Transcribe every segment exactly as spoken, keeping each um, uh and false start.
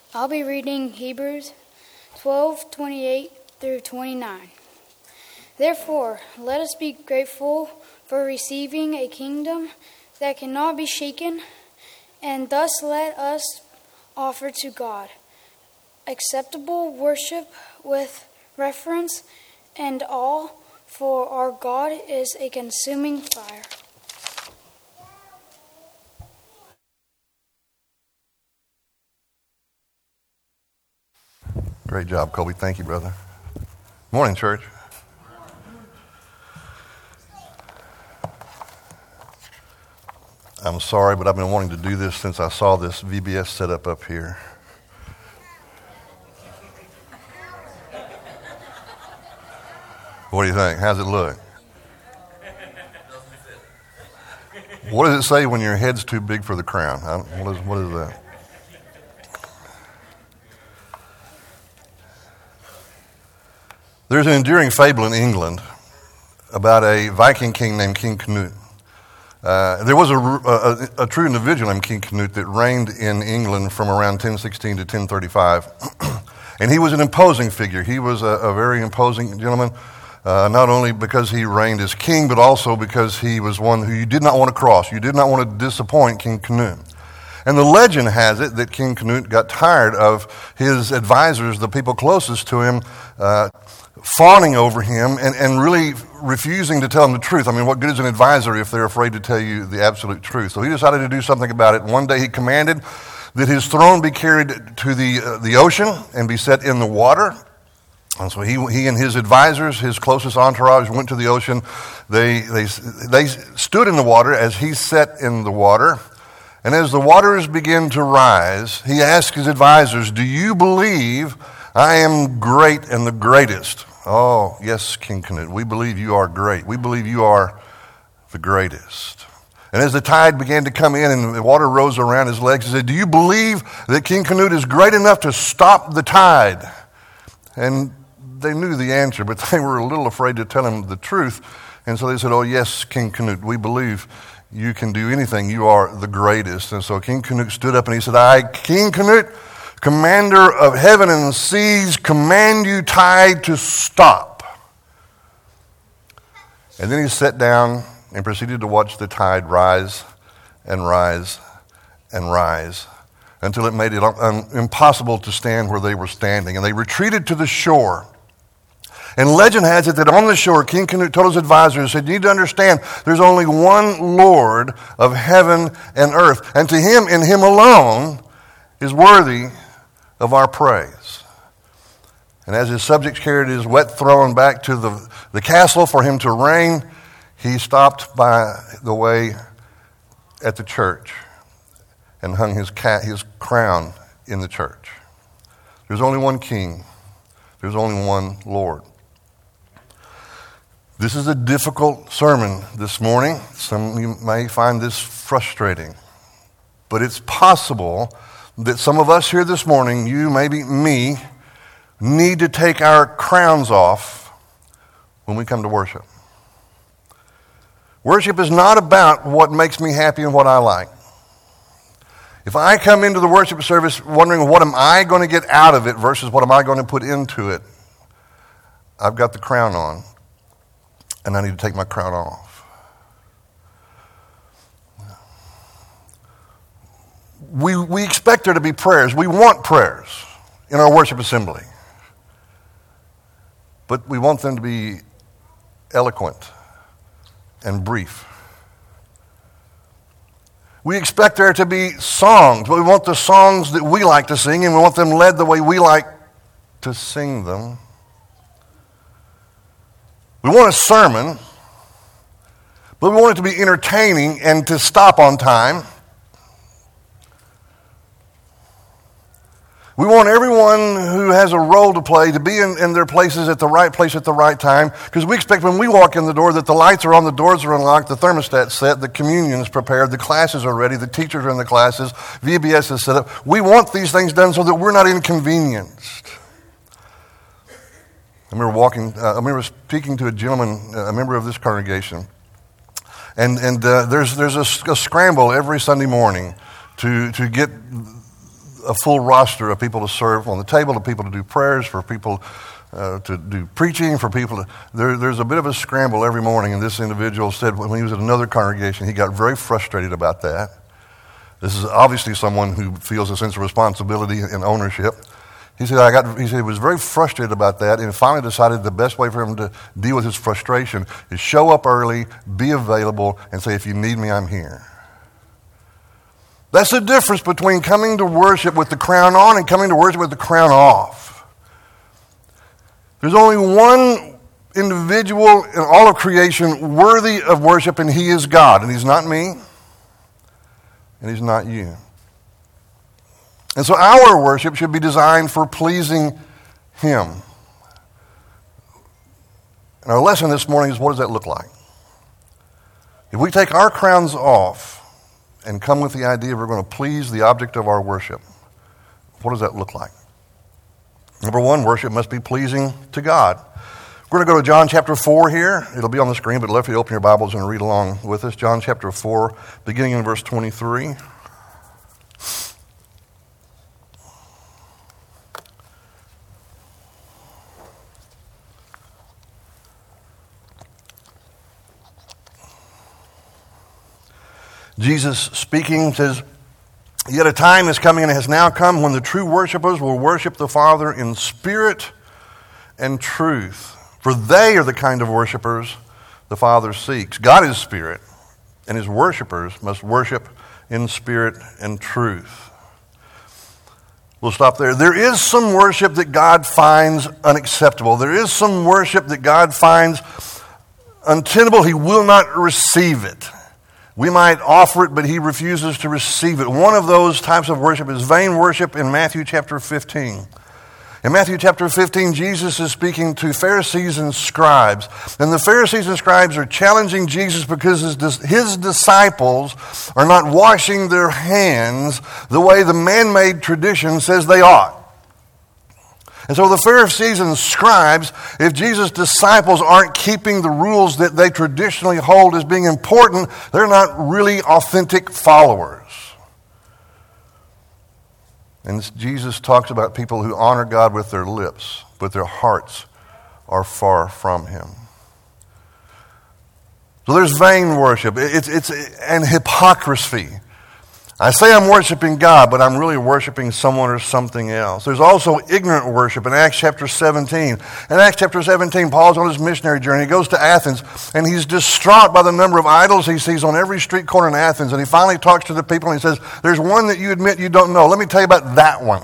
I'll be reading Hebrews twelve twenty-eight through twenty-nine. Therefore, let us be grateful for receiving a kingdom that cannot be shaken, and thus let us offer to God acceptable worship with reverence and awe, for our God is a consuming fire. Great job, Colby. Thank you, brother. Morning, church. I'm sorry, but I've been wanting to do this since I saw this V B S set up up here. What do you think? How's it look? What does it say when your head's too big for the crown? I, what is, what is that? There's an enduring fable in England about a Viking king named King Canute. Uh, there was a, a, a true individual named King Canute that reigned in England from around ten sixteen to ten thirty-five. And he was an imposing figure. He was a, a very imposing gentleman, uh, not only because he reigned as king, but also because he was one who you did not want to cross. You did not want to disappoint King Canute. And the legend has it that King Canute got tired of his advisors, the people closest to him, uh, fawning over him and, and really refusing to tell him the truth. I mean, what good is an advisor if they're afraid to tell you the absolute truth? So he decided to do something about it. One day he commanded that his throne be carried to the uh, the ocean and be set in the water. And so he he and his advisors, his closest entourage, went to the ocean. They they they stood in the water as he sat in the water. And as the waters began to rise, he asked his advisors, "Do you believe I am great and the greatest?" "Oh, yes, King Canute, we believe you are great. We believe you are the greatest." And as the tide began to come in and the water rose around his legs, he said, "Do you believe that King Canute is great enough to stop the tide?" And they knew the answer, but they were a little afraid to tell him the truth. And so they said, "Oh, yes, King Canute, we believe you can do anything. You are the greatest." And so King Canute stood up and he said, "I, King Canute, commander of heaven and seas, command you tide to stop." And then he sat down and proceeded to watch the tide rise and rise and rise until it made it um, impossible to stand where they were standing. And they retreated to the shore. And legend has it that on the shore, King Canute told his advisors, said, "You need to understand, there's only one Lord of heaven and earth. And to him and him alone is worthy of our praise." And as his subjects carried his wet throne back to the, the castle for him to reign, he stopped by the way at the church and hung his, cat, his crown in the church. There's only one king. There's only one Lord. This is a difficult sermon this morning. Some of you may find this frustrating. But it's possible that some of us here this morning, you, maybe me, need to take our crowns off when we come to worship. Worship is not about what makes me happy and what I like. If I come into the worship service wondering what am I going to get out of it versus what am I going to put into it, I've got the crown on, and I need to take my crown off. We we expect there to be prayers. We want prayers in our worship assembly. But we want them to be eloquent and brief. We expect there to be songs, but we want the songs that we like to sing, and we want them led the way we like to sing them. We want a sermon, but we want it to be entertaining and to stop on time. We want everyone who has a role to play to be in, in their places at the right place at the right time, because we expect when we walk in the door that the lights are on, the doors are unlocked, the thermostat's set, the communion is prepared, the classes are ready, the teachers are in the classes, V B S is set up. We want these things done so that we're not inconvenienced. I remember walking, uh, I remember speaking to a gentleman, a member of this congregation, and and uh, there's there's a, a scramble every Sunday morning to to get a full roster of people to serve on the table, of people to do prayers, for people uh, to do preaching, for people to... There, there's a bit of a scramble every morning, and this individual said when he was at another congregation, he got very frustrated about that. This is obviously someone who feels a sense of responsibility and ownership. He said, I got, he said he was very frustrated about that, and finally decided the best way for him to deal with his frustration is show up early, be available, and say, if you need me, I'm here. That's the difference between coming to worship with the crown on and coming to worship with the crown off. There's only one individual in all of creation worthy of worship, and he is God. And he's not me, and he's not you. And so our worship should be designed for pleasing him. And our lesson this morning is, what does that look like? If we take our crowns off and come with the idea we're going to please the object of our worship, what does that look like? Number one, worship must be pleasing to God. We're going to go to John chapter four here. It'll be on the screen, but I'd love for you to open your Bibles and read along with us. John chapter four, beginning in verse twenty-three. Jesus speaking says, yet a time is coming and has now come when the true worshipers will worship the Father in spirit and truth. For they are the kind of worshipers the Father seeks. God is spirit, and his worshipers must worship in spirit and truth. We'll stop there. There is some worship that God finds unacceptable. There is some worship that God finds untenable. He will not receive it. We might offer it, but he refuses to receive it. One of those types of worship is vain worship in Matthew chapter fifteen. In Matthew chapter fifteen, Jesus is speaking to Pharisees and scribes. And the Pharisees and scribes are challenging Jesus because his, his disciples are not washing their hands the way the man-made tradition says they ought. And so the Pharisees and scribes, if Jesus' disciples aren't keeping the rules that they traditionally hold as being important, they're not really authentic followers. And Jesus talks about people who honor God with their lips, but their hearts are far from him. So there's vain worship. It's, it's an hypocrisy. I say I'm worshiping God, but I'm really worshiping someone or something else. There's also ignorant worship in Acts chapter seventeen. In Acts chapter seventeen, Paul's on his missionary journey. He goes to Athens, and he's distraught by the number of idols he sees on every street corner in Athens. And he finally talks to the people, and he says, there's one that you admit you don't know. Let me tell you about that one.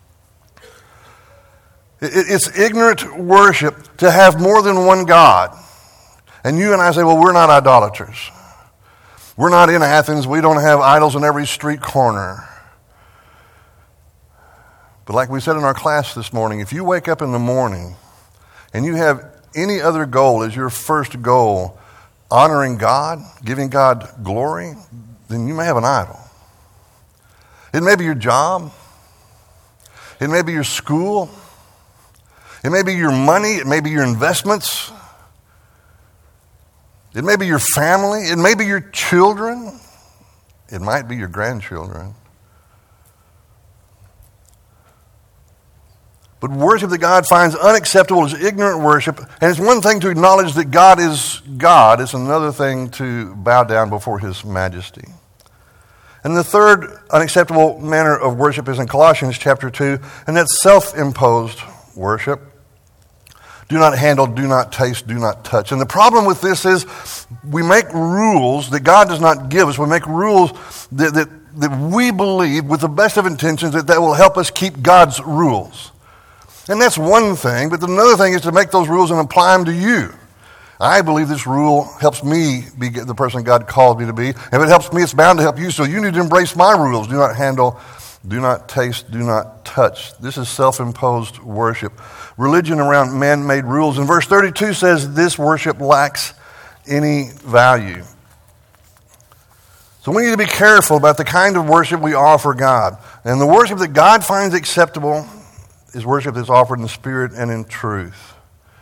It's ignorant worship to have more than one God. And you and I say, well, we're not idolaters. We're not in Athens. We don't have idols in every street corner. But like we said in our class this morning, if you wake up in the morning and you have any other goal as your first goal, honoring God, giving God glory, then you may have an idol. It may be your job. It may be your school. It may be your money. It may be your investments. It may be your family. It may be your children. It might be your grandchildren. But worship that God finds unacceptable is ignorant worship. And it's one thing to acknowledge that God is God. It's another thing to bow down before his majesty. And the third unacceptable manner of worship is in Colossians chapter two, and that's self-imposed worship. Do not handle, do not taste, do not touch. And the problem with this is we make rules that God does not give us. We make rules that, that, that we believe with the best of intentions that that will help us keep God's rules. And that's one thing, but another thing is to make those rules and apply them to you. I believe this rule helps me be the person God called me to be. If it helps me, it's bound to help you. So you need to embrace my rules. Do not handle, do not taste, do not touch. This is self-imposed worship. Religion around man-made rules. And verse thirty-two says this worship lacks any value. So we need to be careful about the kind of worship we offer God. And the worship that God finds acceptable is worship that's offered in spirit and in truth.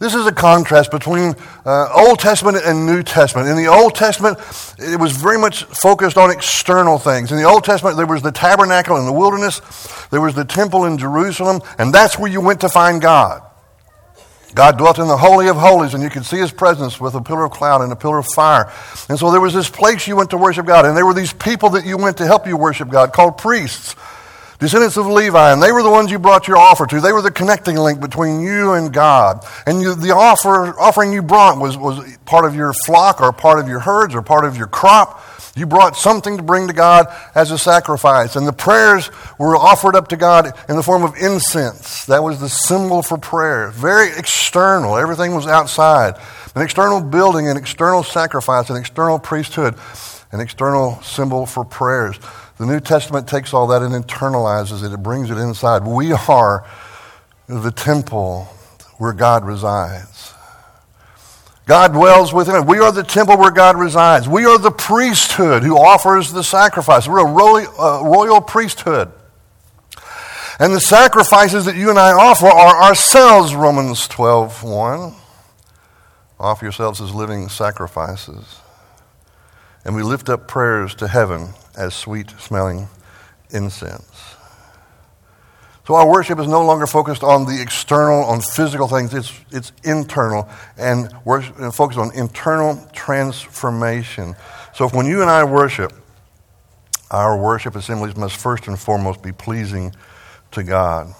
This is a contrast between uh, Old Testament and New Testament. In the Old Testament, it was very much focused on external things. In the Old Testament, there was the tabernacle in the wilderness, there was the temple in Jerusalem, and that's where you went to find God. God dwelt in the Holy of Holies, and you could see His presence with a pillar of cloud and a pillar of fire. And so there was this place you went to worship God, and there were these people that you went to help you worship God called priests, descendants of Levi, and they were the ones you brought your offer to. They were the connecting link between you and God. And you, the offer offering you brought was, was part of your flock or part of your herds or part of your crop. You brought something to bring to God as a sacrifice. And the prayers were offered up to God in the form of incense. That was the symbol for prayer. Very external. Everything was outside. An external building, an external sacrifice, an external priesthood, an external symbol for prayers. The New Testament takes all that and internalizes it. It brings it inside. We are the temple where God resides. God dwells within it. We are the temple where God resides. We are the priesthood who offers the sacrifice. We're a royal, uh, royal priesthood. And the sacrifices that you and I offer are ourselves, Romans twelve one. Offer yourselves as living sacrifices. And we lift up prayers to heaven as sweet-smelling incense. So our worship is no longer focused on the external, on physical things. It's it's internal and worship, focused on internal transformation. So when you and I worship, our worship assemblies must first and foremost be pleasing to God.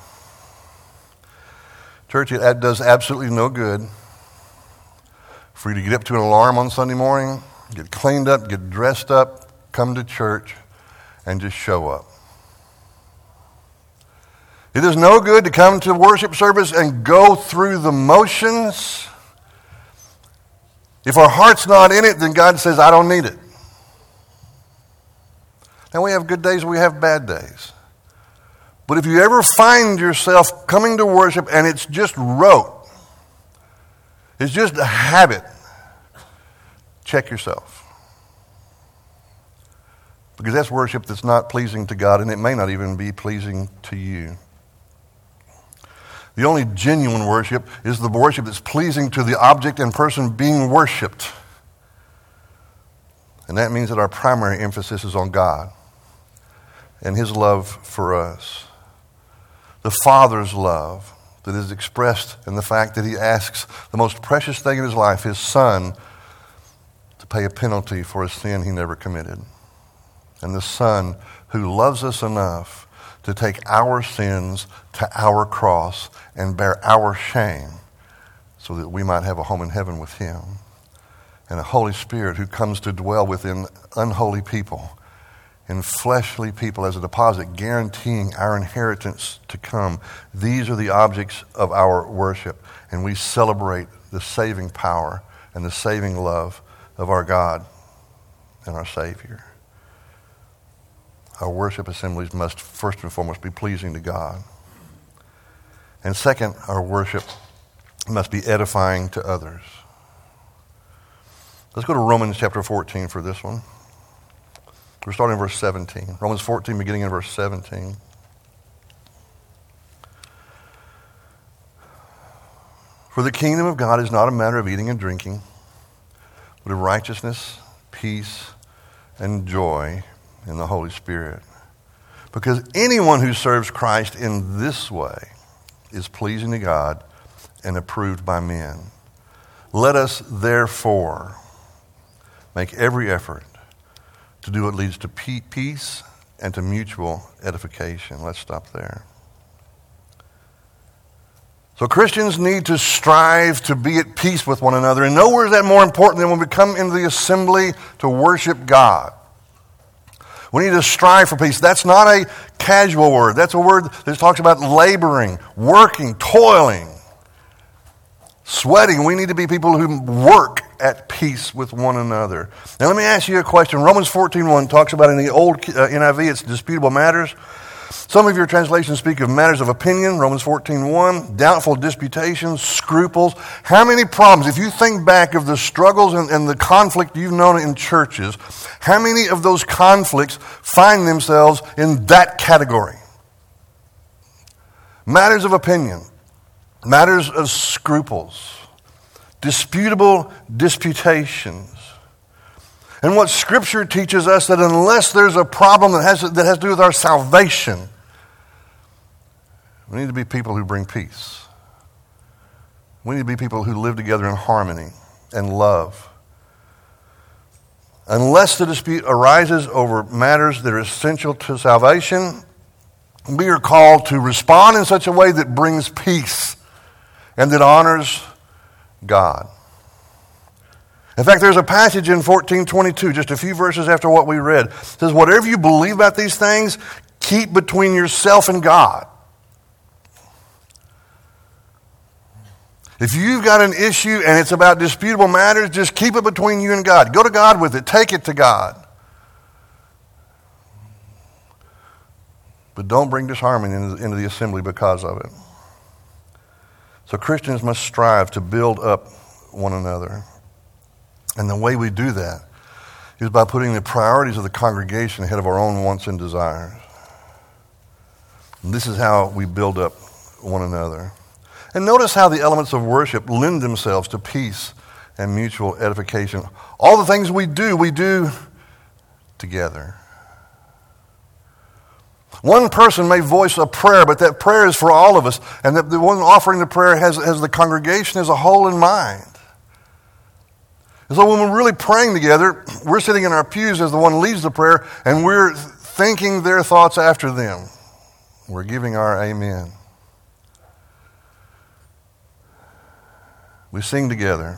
Church, it does absolutely no good for you to get up to an alarm on Sunday morning, get cleaned up, get dressed up, come to church, and just show up. It is no good to come to worship service and go through the motions. If our heart's not in it, then God says, I don't need it. Now, we have good days, we have bad days. But if you ever find yourself coming to worship and it's just rote, it's just a habit, check yourself. Because that's worship that's not pleasing to God, and it may not even be pleasing to you. The only genuine worship is the worship that's pleasing to the object and person being worshiped. And that means that our primary emphasis is on God and His love for us. The Father's love that is expressed in the fact that He asks the most precious thing in His life, His Son, to pay a penalty for a sin He never committed. And the Son who loves us enough to take our sins to our cross and bear our shame so that we might have a home in heaven with Him. And a Holy Spirit who comes to dwell within unholy people and fleshly people as a deposit, guaranteeing our inheritance to come. These are the objects of our worship, and we celebrate the saving power and the saving love of our God and our Savior. Our worship assemblies must first and foremost be pleasing to God. And second, our worship must be edifying to others. Let's go to Romans chapter fourteen for this one. We're starting in verse seventeen. Romans fourteen, beginning in verse seventeen. For the kingdom of God is not a matter of eating and drinking, but of righteousness, peace, and joy in the Holy Spirit. Because anyone who serves Christ in this way is pleasing to God and approved by men. Let us therefore make every effort to do what leads to peace and to mutual edification. Let's stop there. So Christians need to strive to be at peace with one another. And nowhere is that more important than when we come into the assembly to worship God. We need to strive for peace. That's not a casual word. That's a word that talks about laboring, working, toiling, sweating. We need to be people who work at peace with one another. Now let me ask you a question. Romans fourteen one talks about in the old uh, N I V, it's disputable matters. Some of your translations speak of matters of opinion, Romans fourteen one, doubtful disputations, scruples. How many problems, if you think back of the struggles and, and the conflict you've known in churches, how many of those conflicts find themselves in that category? Matters of opinion, matters of scruples. disputable disputations. And what Scripture teaches us that unless there's a problem that has, that has to do with our salvation, we need to be people who bring peace. We need to be people who live together in harmony and love. Unless the dispute arises over matters that are essential to salvation, we are called to respond in such a way that brings peace and that honors God. In fact, there's a passage in fourteen twenty-two, just a few verses after what we read. It says, whatever you believe about these things, keep between yourself and God. If you've got an issue and it's about disputable matters, just keep it between you and God. Go to God with it. Take it to God. But don't bring disharmony into the assembly because of it. So Christians must strive to build up one another. And the way we do that is by putting the priorities of the congregation ahead of our own wants and desires. And this is how we build up one another. And notice how the elements of worship lend themselves to peace and mutual edification. All the things we do, we do together. One person may voice a prayer, but that prayer is for all of us. And that the one offering the prayer has, has the congregation as a whole in mind. And so when we're really praying together, we're sitting in our pews as the one leads the prayer, and we're thinking their thoughts after them. We're giving our amen. We sing together.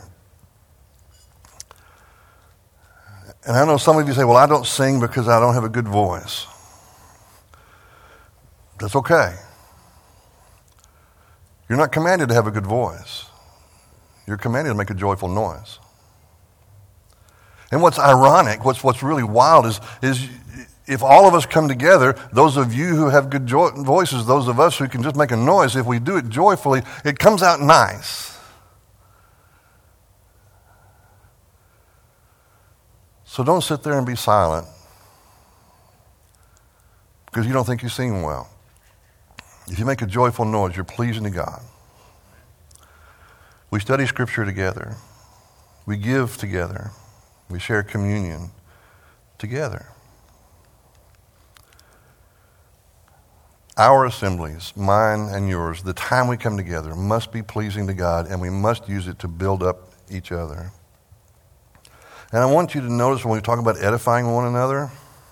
And I know some of you say, well, I don't sing because I don't have a good voice. That's okay. You're not commanded to have a good voice. You're commanded to make a joyful noise. And what's ironic, what's what's really wild is, is if all of us come together, those of you who have good jo- voices, those of us who can just make a noise, if we do it joyfully, it comes out nice. So don't sit there and be silent because you don't think you sing well. If you make a joyful noise, you're pleasing to God. We study Scripture together. We give together. We share communion together. Our assemblies, mine and yours, the time we come together must be pleasing to God, and we must use it to build up each other. And I want you to notice when we talk about edifying one another,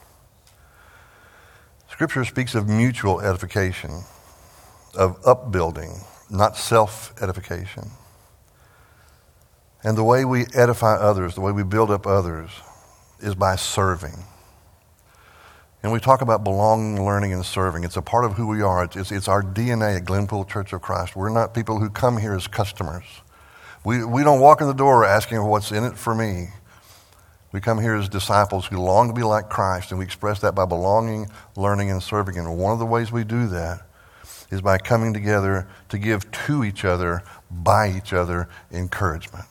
Scripture speaks of mutual edification, of upbuilding, not self-edification. And the way we edify others, the way we build up others, is by serving. And we talk about belonging, learning, and serving. It's a part of who we are. It's, it's our D N A at Glenpool Church of Christ. We're not people who come here as customers. We, we don't walk in the door asking what's in it for me. We come here as disciples who long to be like Christ, and we express that by belonging, learning, and serving. And one of the ways we do that is by coming together to give to each other, by each other, encouragement.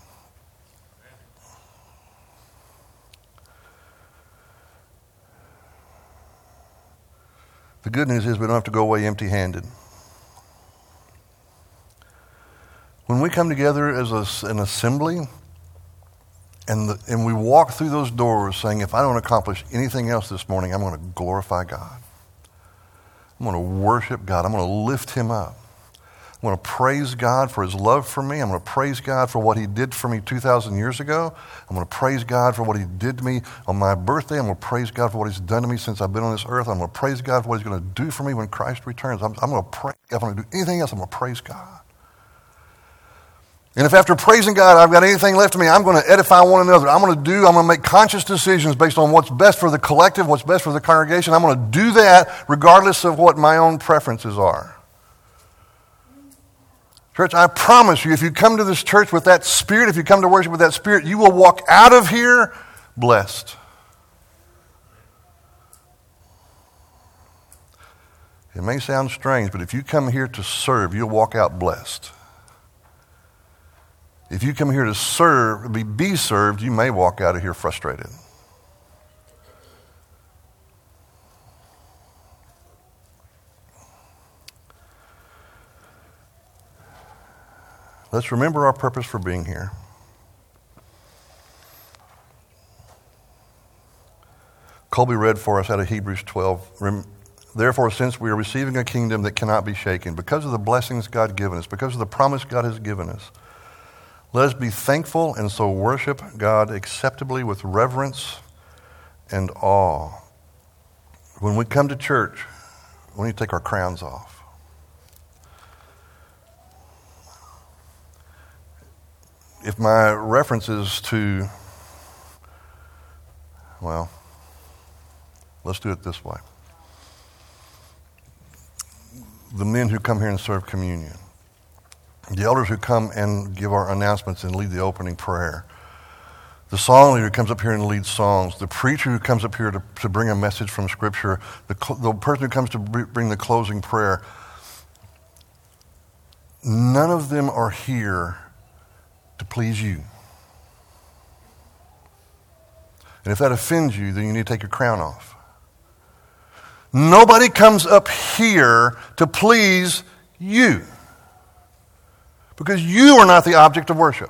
The good news is we don't have to go away empty-handed. When we come together as a, an assembly, and, the, and we walk through those doors saying, if I don't accomplish anything else this morning, I'm going to glorify God. I'm going to worship God. I'm going to lift Him up. I'm going to praise God for His love for me. I'm going to praise God for what He did for me two thousand years ago. I'm going to praise God for what He did to me on my birthday. I'm going to praise God for what He's done to me since I've been on this earth. I'm going to praise God for what He's going to do for me when Christ returns. I'm, I'm going to pray. If I'm going to do anything else, I'm going to praise God. And if after praising God I've got anything left of me, I'm going to edify one another. I'm going to do, I'm going to make conscious decisions based on what's best for the collective, what's best for the congregation. I'm going to do that regardless of what my own preferences are. Church, I promise you, if you come to this church with that spirit, if you come to worship with that spirit, you will walk out of here blessed. It may sound strange, but if you come here to serve, you'll walk out blessed. If you come here to serve, be, be served, you may walk out of here frustrated. Let's remember our purpose for being here. Colby read for us out of Hebrews twelve. Therefore, since we are receiving a kingdom that cannot be shaken, because of the blessings God has given us, because of the promise God has given us, let us be thankful and so worship God acceptably with reverence and awe. When we come to church, we need to take our crowns off. If my reference is to, well, let's do it this way. The men who come here and serve communion, the elders who come and give our announcements and lead the opening prayer, the song leader who comes up here and leads songs, the preacher who comes up here to, to bring a message from Scripture, the, the person who comes to bring the closing prayer, none of them are here to please you. And if that offends you, then you need to take your crown off. Nobody comes up here to please you, because you are not the object of worship.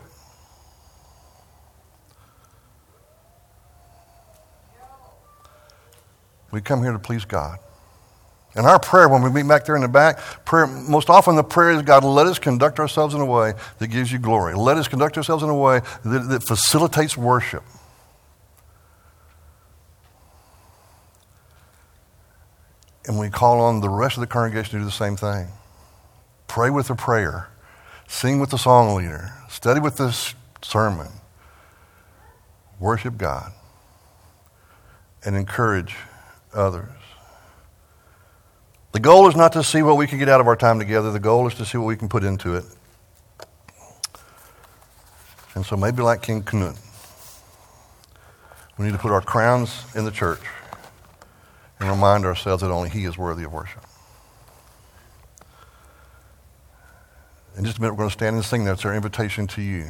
We come here to please God. And our prayer, when we meet back there in the back, prayer, most often the prayer is, God, let us conduct ourselves in a way that gives you glory. Let us conduct ourselves in a way that, that facilitates worship. And we call on the rest of the congregation to do the same thing. Pray with the prayer. Sing with the song leader. Study with this sermon. Worship God. And encourage others. The goal is not to see what we can get out of our time together. The goal is to see what we can put into it. And so maybe like King Canute, we need to put our crowns in the church and remind ourselves that only He is worthy of worship. In just a minute, we're going to stand and sing. That's our invitation to you.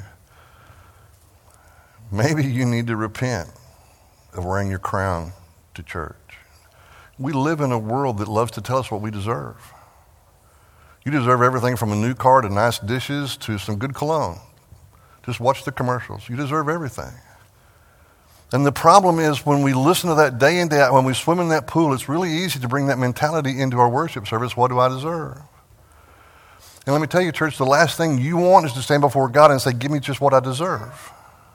Maybe you need to repent of wearing your crown to church. We live in a world that loves to tell us what we deserve. You deserve everything from a new car to nice dishes to some good cologne. Just watch the commercials. You deserve everything. And the problem is when we listen to that day in, day out, when we swim in that pool, it's really easy to bring that mentality into our worship service. What do I deserve? And let me tell you, church, the last thing you want is to stand before God and say, give me just what I deserve.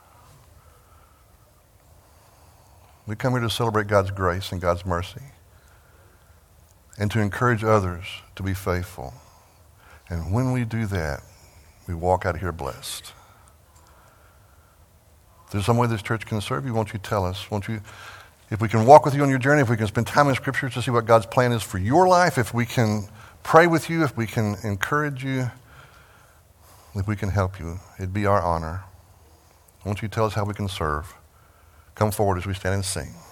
We come here to celebrate God's grace and God's mercy and to encourage others to be faithful. And when we do that, we walk out of here blessed. If there's some way this church can serve you, won't you tell us? Won't you, if we can walk with you on your journey, if we can spend time in Scripture to see what God's plan is for your life, if we can pray with you, if we can encourage you, if we can help you, it'd be our honor. Won't you tell us how we can serve? Come forward as we stand and sing.